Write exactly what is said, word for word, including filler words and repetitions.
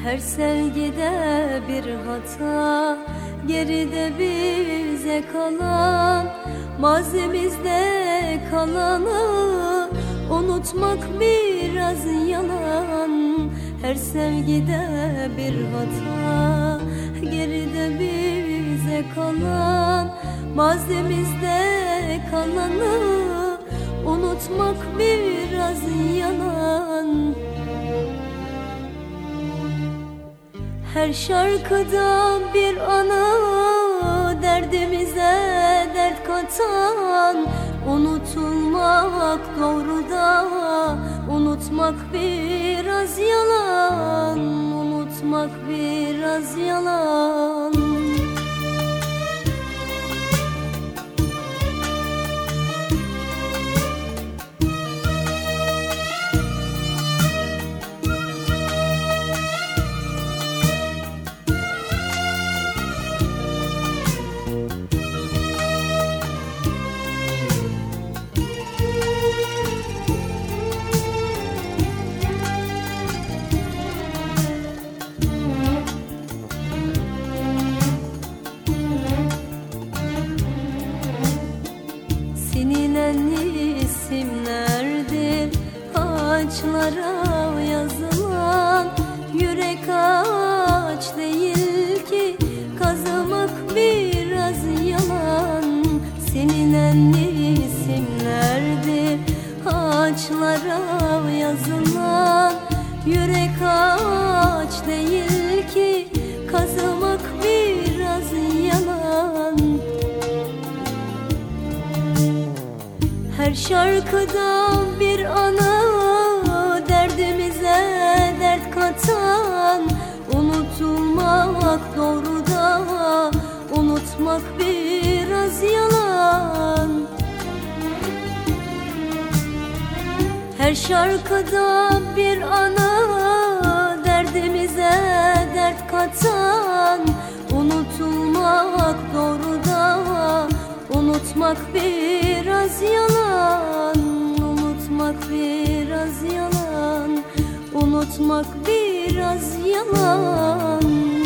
Her sevgide bir hata, geride bize kalan, mazimizde kalanı unutmak biraz yalan. Her sevgide bir hata, geride bize kalan, mazimizde kalanı unutmak biraz yalan. Her şarkıda bir anı, derdimize dert katan, unutulmak doğru da unutmak biraz yalan, unutmak biraz yalan. Silinen isimlerdir ağaçlara yazılan, yürek ağaç değil ki kazımak biraz yalan. Silinen isimlerdir ağaçlara yazılan, yürek ağaç değil ki kazımak biraz yalan. Her şarkıda bir anı, derdimize dert katan, unutulmak doğru da unutmak biraz yalan. Her şarkıda bir anı, derdimize dert katan, unutulmak doğru da unutmak biraz yalan, unutmak biraz yalan, unutmak biraz yalan.